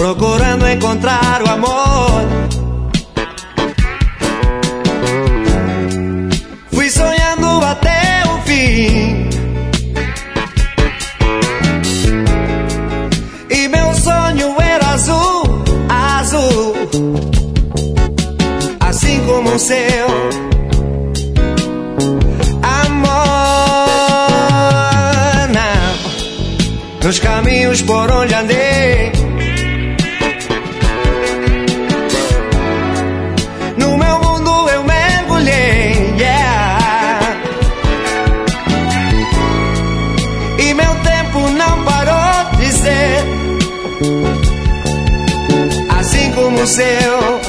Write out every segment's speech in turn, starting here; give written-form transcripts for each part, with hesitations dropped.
procurando encontrar o amor. Fui sonhando até o fim, e meu sonho era azul, azul, assim como o seu. Amor, não, nos caminhos por onde andei, no meu mundo eu mergulhei, yeah. E meu tempo não parou de ser, assim como o seu.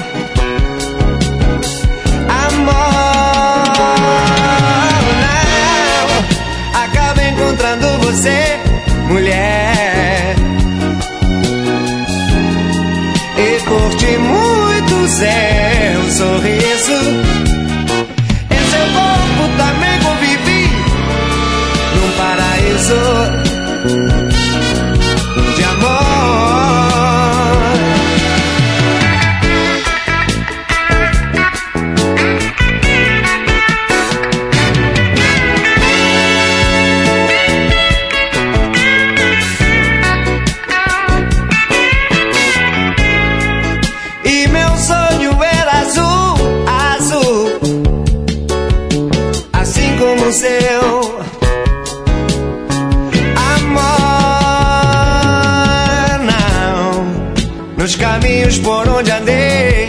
Encontrando você, mulher, e curti muito seu sorriso. Em seu corpo também convivi num paraíso de amor. Seu amor, não, nos caminhos por onde andei,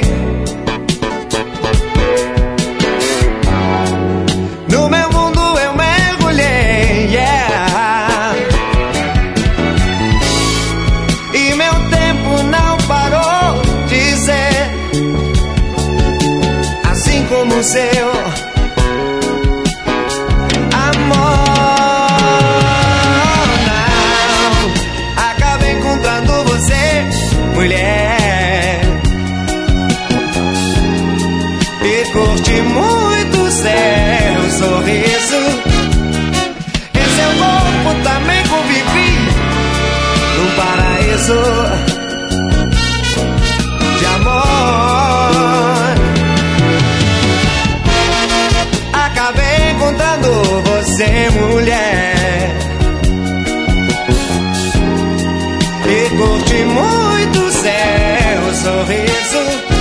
no meu mundo eu mergulhei, yeah. E meu tempo não parou de ser, assim como o seu. Mulher, e curti muito seu sorriso. Em seu corpo também convivi num paraíso de amor. Acabei encontrando você, mulher, e curti muito seu sorriso.